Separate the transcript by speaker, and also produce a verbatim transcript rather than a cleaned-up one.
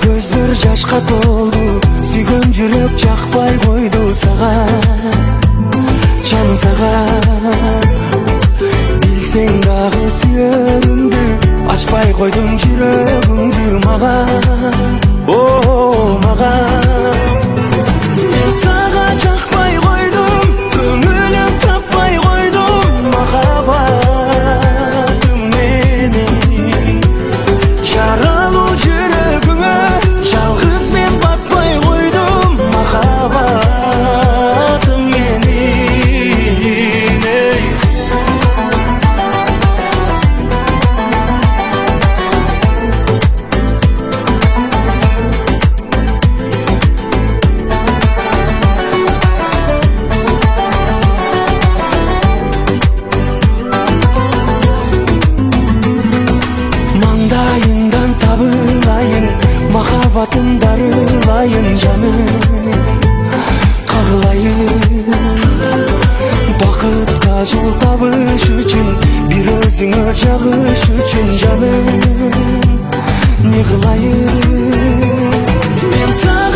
Speaker 1: көздөр жашка толду, сүйгөн жүрөк жакпай койду сага, жаным сага. Билсең дагы сүйөрүмдү, ачпай койдуң жүрөгүңдү мага, о мага. Мен сага жакпай койдум, көңүлү таппай койдум, махаббатым менин. Жаралуу жүрөгүңө жалгыз мен батпай койдум, махаббатым менин. Маңдайыңдан табылайын, махаббатым дарылайын, жаным кагылайын. Бакытка жол табыш үчүн, бир өзүңө жагыш үчүн, жаным не кылайын. Мен сага